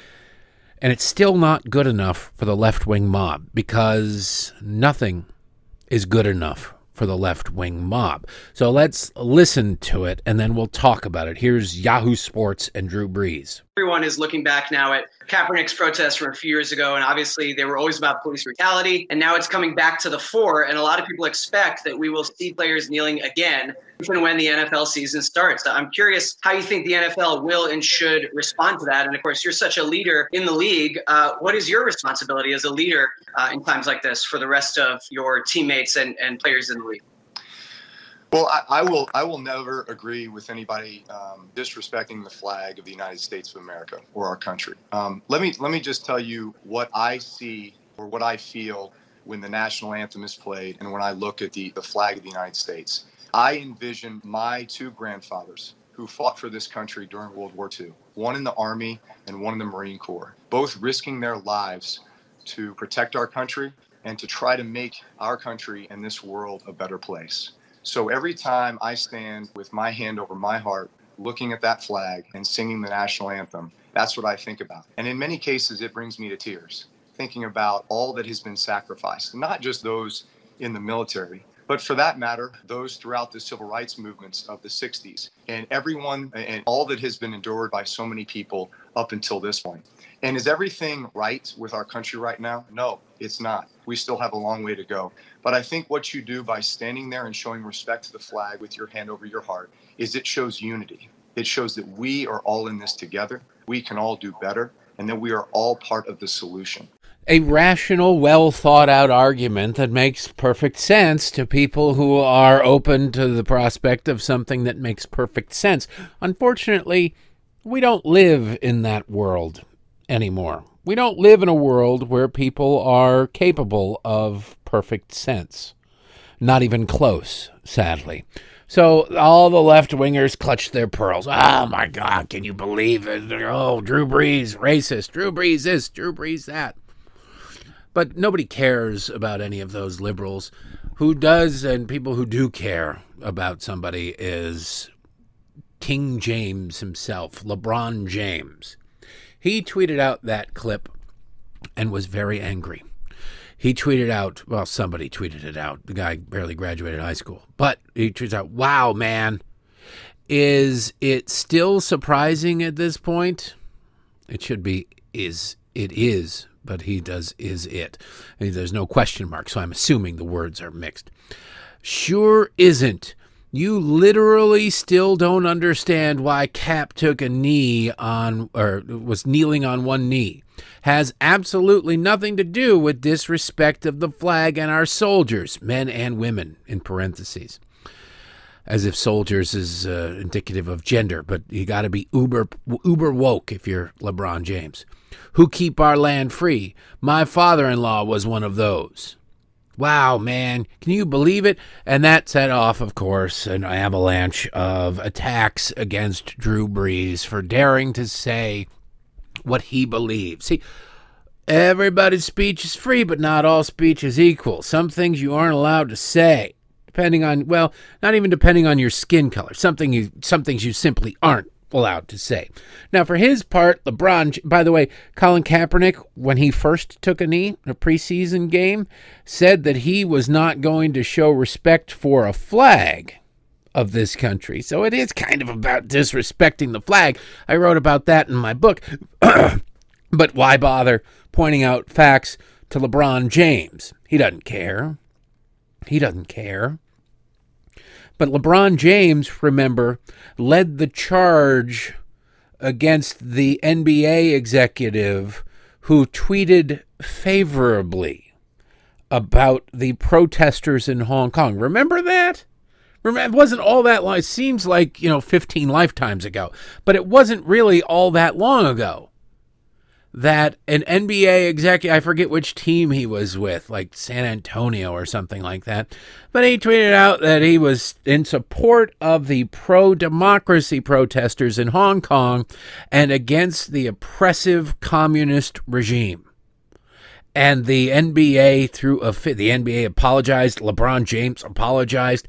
A: And it's still not good enough for the left-wing mob because nothing is good enough for the left-wing mob. So let's listen to it, and then we'll talk about it. Here's Yahoo Sports and Drew Brees.
C: Everyone is looking back now at Kaepernick's protests from a few years ago, and obviously they were always about police brutality, and now it's coming back to the fore, and a lot of people expect that we will see players kneeling again even when the NFL season starts. I'm curious how you think the NFL will and should respond to that, and of course, you're such a leader in the league. What is your responsibility as a leader in times like this for the rest of your teammates and players in the league?
D: Well, I will never agree with anybody disrespecting the flag of the United States of America or our country. Let me just tell you what I see or what I feel when the national anthem is played and when I look at the flag of the United States. I envision my two grandfathers who fought for this country during World War II, one in the Army and one in the Marine Corps, both risking their lives to protect our country and to try to make our country and this world a better place. So every time I stand with my hand over my heart, looking at that flag and singing the national anthem, that's what I think about. And in many cases, it brings me to tears, thinking about all that has been sacrificed, not just those in the military, but for that matter, those throughout the civil rights movements of the 60s and everyone and all that has been endured by so many people up until this point. And is everything right with our country right now? No, it's not. We still have a long way to go. But I think what you do by standing there and showing respect to the flag with your hand over your heart is it shows unity. It shows that we are all in this together. We can all do better, and that we are all part of the solution.
A: A rational, well-thought-out argument that makes perfect sense to people who are open to the prospect of something that makes perfect sense. Unfortunately, we don't live in that world anymore. We don't live in a world where people are capable of perfect sense. Not even close, sadly. So all the left-wingers clutch their pearls. Oh, my God, can you believe it? Oh, Drew Brees, racist. Drew Brees this, Drew Brees that. But nobody cares about any of those liberals. Who does, and people who do care about somebody is King James himself, LeBron James. He tweeted out that clip and was very angry. He tweeted out, well, somebody tweeted it out. The guy barely graduated high school. But he tweets out, wow, man, is it still surprising at this point? It should be, it is, but he does, is it. And there's no question mark, so I'm assuming the words are mixed. Sure isn't. You literally still don't understand why Cap took a knee on, or was kneeling on one knee. Has absolutely nothing to do with disrespect of the flag and our soldiers, men and women, in parentheses. as if soldiers is indicative of gender, but you got to be uber woke if you're LeBron James. Who keep our land free? My father-in-law was one of those. Wow, man, can you believe it? And that set off, of course, an avalanche of attacks against Drew Brees for daring to say what he believes. See, everybody's speech is free, but not all speech is equal. Some things you aren't allowed to say, depending on, well, not even depending on your skin color. Some things you simply aren't allowed to say. Now, for his part, LeBron, by the way, Colin Kaepernick, when he first took a knee in a preseason game, said that he was not going to show respect for a flag of this country. So it is kind of about disrespecting the flag. I wrote about that in my book. But why bother pointing out facts to LeBron James? He doesn't care. He doesn't care. But LeBron James, remember, led the charge against the NBA executive who tweeted favorably about the protesters in Hong Kong. Remember that? Remember, it wasn't all that long. It seems like, 15 lifetimes ago. But it wasn't really all that long ago that an NBA executive, I forget which team he was with, like San Antonio or something like that, but he tweeted out that he was in support of the pro-democracy protesters in Hong Kong and against the oppressive communist regime. And the NBA, the NBA apologized, LeBron James apologized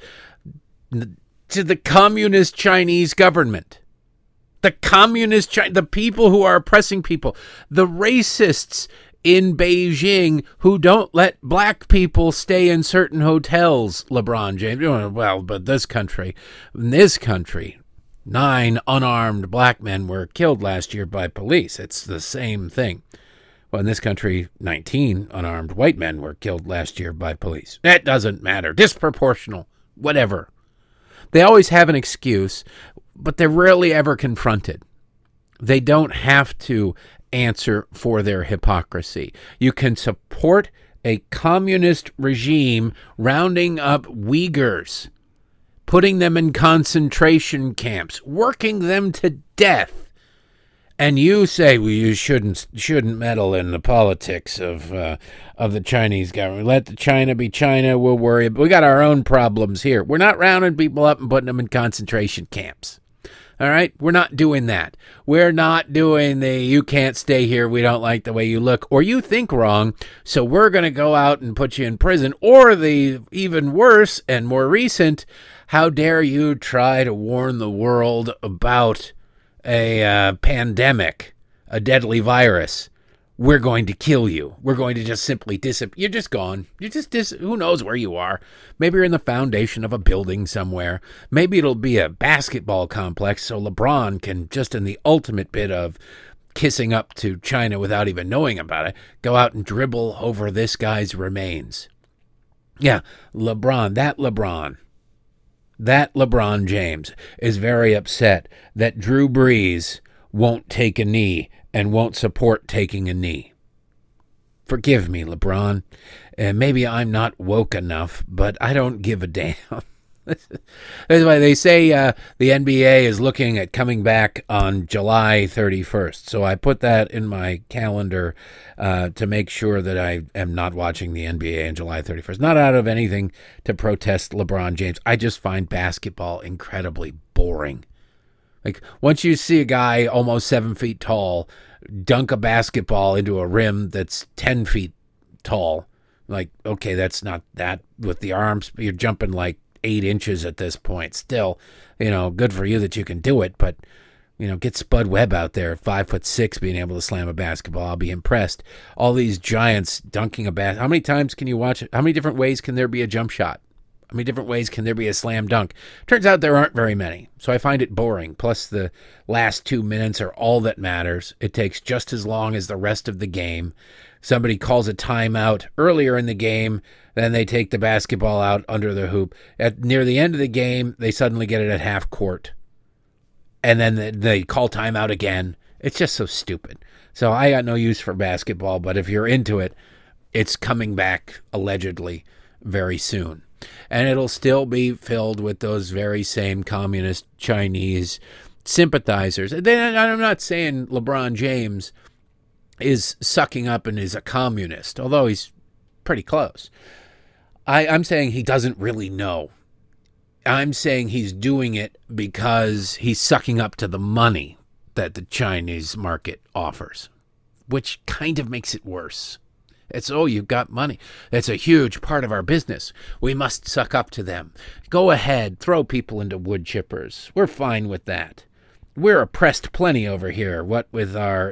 A: to the communist Chinese government. The communist China, the people who are oppressing people, the racists in Beijing who don't let black people stay in certain hotels, LeBron James. Well, but in this country, 9 unarmed black men were killed last year by police. It's the same thing. Well, in this country, 19 unarmed white men were killed last year by police. That doesn't matter. Disproportional. Whatever. They always have an excuse, but they're rarely ever confronted. They don't have to answer for their hypocrisy. You can support a communist regime rounding up Uyghurs, putting them in concentration camps, working them to death. And you say, well, you shouldn't meddle in the politics of the Chinese government. Let the China be China. We'll worry. But we got our own problems here. We're not rounding people up and putting them in concentration camps. All right? We're not doing that. We're not doing the you can't stay here. We don't like the way you look. Or you think wrong. So we're going to go out and put you in prison. Or the even worse and more recent, how dare you try to warn the world about a pandemic, a deadly virus. We're going to kill you. We're going to just simply disappear. You're just gone. You're just who knows where you are. Maybe you're in the foundation of a building somewhere. Maybe it'll be a basketball complex so LeBron can, just in the ultimate bit of kissing up to China without even knowing about it, go out and dribble over this guy's remains. Yeah, That LeBron James is very upset that Drew Brees won't take a knee and won't support taking a knee. Forgive me, LeBron. Maybe I'm not woke enough, but I don't give a damn. That's why they say the NBA is looking at coming back on July 31st. So I put that in my calendar to make sure that I am not watching the NBA on July 31st. Not out of anything to protest LeBron James. I just find basketball incredibly boring. Like, once you see a guy almost 7 feet tall dunk a basketball into a rim that's 10 feet tall, like, okay, that's not that with the arms. You're jumping like 8 inches at this point. Still, good for you that you can do it, but get Spud Webb out there, 5'6", being able to slam a basketball. I'll be impressed. All these giants dunking a basketball. How many times can you watch it? How many different ways can there be a jump shot? How many different ways can there be a slam dunk? Turns out there aren't very many, so I find it boring. Plus, the last 2 minutes are all that matters. It takes just as long as the rest of the game. Somebody calls a timeout earlier in the game, then they take the basketball out under the hoop. Near the end of the game, they suddenly get it at half court. And then they call timeout again. It's just so stupid. So I got no use for basketball, but if you're into it, it's coming back allegedly very soon. And it'll still be filled with those very same communist Chinese sympathizers. And then I'm not saying LeBron James is sucking up and is a communist, although he's pretty close. I'm saying he doesn't really know. I'm saying he's doing it because he's sucking up to the money that the Chinese market offers, which kind of makes it worse. It's, oh, you've got money. That's a huge part of our business. We must suck up to them. Go ahead, throw people into wood chippers. We're fine with that. We're oppressed plenty over here. What with our,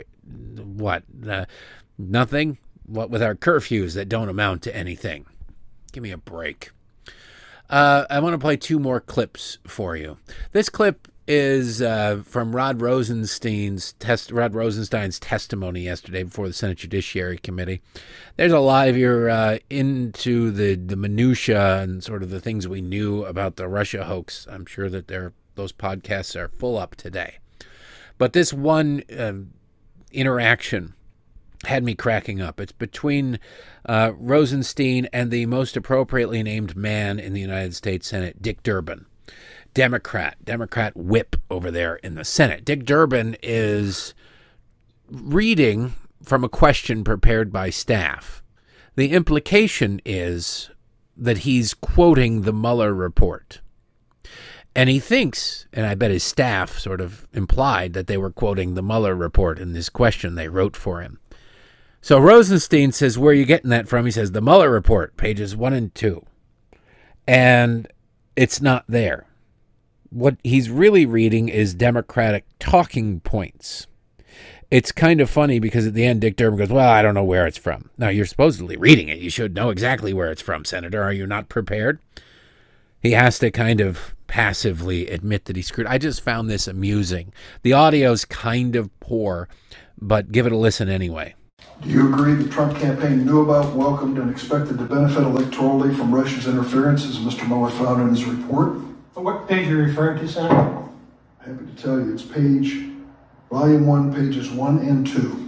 A: nothing? What with our curfews that don't amount to anything? Give me a break. I want to play two more clips for you. This clip is from Rod Rosenstein's testimony yesterday before the Senate Judiciary Committee. There's a lot, if you're into the minutia and sort of the things we knew about the Russia hoax, I'm sure that those podcasts are full up today. But this one interaction had me cracking up. It's between Rosenstein and the most appropriately named man in the United States Senate, Dick Durbin. Democrat whip over there in the Senate. Dick Durbin is reading from a question prepared by staff. The implication is that he's quoting the Mueller report. And he thinks, and I bet his staff sort of implied that they were quoting the Mueller report in this question they wrote for him. So Rosenstein says, where are you getting that from? He says, the Mueller report, pages 1 and 2. And it's not there. What he's really reading is Democratic talking points. It's kind of funny because at the end, Dick Durbin goes, well, I don't know where it's from. Now, you're supposedly reading it. You should know exactly where it's from, Senator. Are you not prepared? He has to kind of passively admit that he screwed. I just found this amusing. The audio's kind of poor, but give it a listen anyway.
E: Do you agree the Trump campaign knew about, welcomed, and expected to benefit electorally from Russia's interference, as Mr. Mueller found in his report?
F: What page are you referring to, Senator?
E: Happy to tell you. It's volume 1, pages 1 and 2.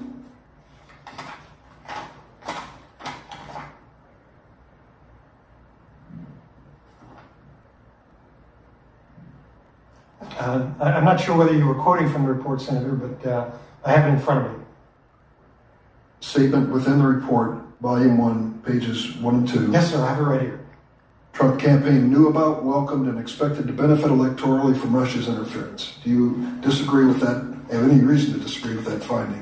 F: I'm not sure whether you were quoting from the report, Senator, but I have it in front of me.
E: Statement within the report, volume 1, pages 1 and 2.
F: Yes, sir, I have it right here.
E: Trump campaign knew about, welcomed, and expected to benefit electorally from Russia's interference. Do you disagree with that? Have any reason to disagree with that finding?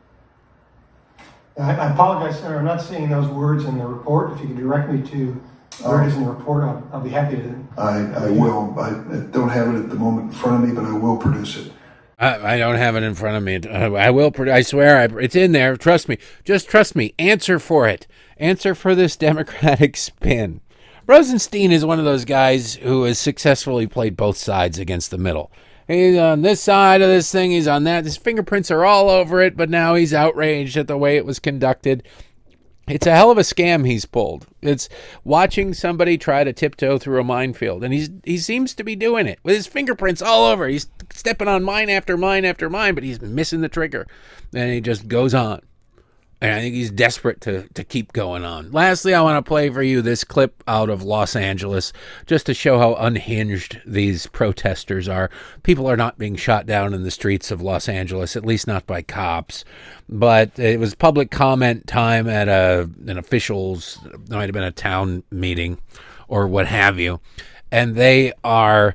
F: I apologize, Senator. I'm not seeing those words in the report. If you could direct me to where it is in the report, I'll be happy to.
E: I will. I don't have it at the moment in front of me, but I will produce it.
A: I don't have it in front of me. I will. I swear, it's in there. Trust me. Just trust me. Answer for it. Answer for this Democratic spin. Rosenstein is one of those guys who has successfully played both sides against the middle. He's on this side of this thing. He's on that. His fingerprints are all over it, but now he's outraged at the way it was conducted. It's a hell of a scam he's pulled. It's watching somebody try to tiptoe through a minefield, and he seems to be doing it with his fingerprints all over. He's stepping on mine after mine after mine, but he's missing the trigger, and he just goes on. And I think he's desperate to keep going on. Lastly, I want to play for you this clip out of Los Angeles just to show how unhinged these protesters are. People are not being shot down in the streets of Los Angeles, at least not by cops. But it was public comment time at an official's, it might have been a town meeting or what have you. And they are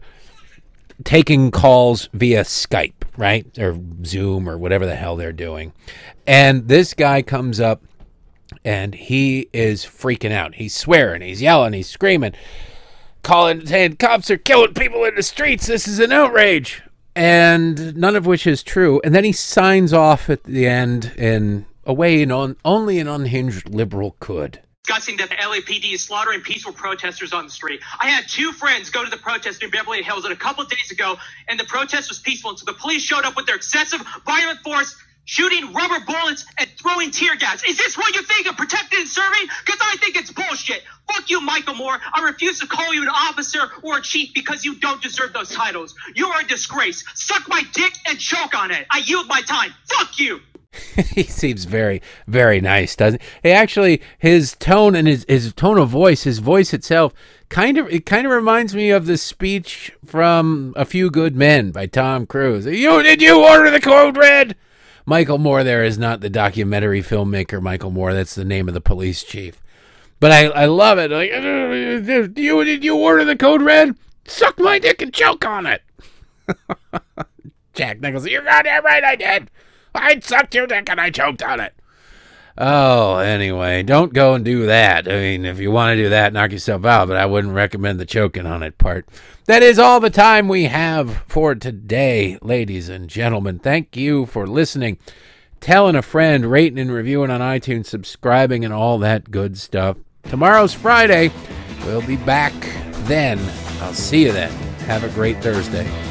A: taking calls via Skype, right? Or Zoom or whatever the hell they're doing. And this guy comes up and he is freaking out. He's swearing, he's yelling, he's screaming, saying cops are killing people in the streets. This is an outrage. And none of which is true. And then he signs off at the end in a way only an unhinged liberal could.
G: Discussing that the LAPD is slaughtering peaceful protesters on the street. I had two friends go to the protest in Beverly Hills a couple of days ago, and the protest was peaceful until the police showed up with their excessive violent force, shooting rubber bullets and throwing tear gas. Is this what you think of protecting and serving? Because I think it's bullshit. Fuck you, Michael Moore. I refuse to call you an officer or a chief because you don't deserve those titles. You are a disgrace. Suck my dick and choke on it. I yield my time. Fuck you.
A: He seems very, very nice, doesn't he? Actually, his tone and his tone of voice, his voice itself, kind of reminds me of the speech from A Few Good Men by Tom Cruise. Did you order the code red? Michael Moore there is not the documentary filmmaker Michael Moore. That's the name of the police chief. But I love it. Like, did you order the code red? Suck my dick and choke on it. Jack Nicholson, you're goddamn right I did. I sucked your dick and I choked on it. Oh, anyway, don't go and do that. I mean, if you want to do that, knock yourself out, but I wouldn't recommend the choking on it part. That is all the time we have for today, ladies and gentlemen. Thank you for listening, telling a friend, rating and reviewing on iTunes, subscribing, and all that good stuff. Tomorrow's Friday. We'll be back then. I'll see you then. Have a great Thursday.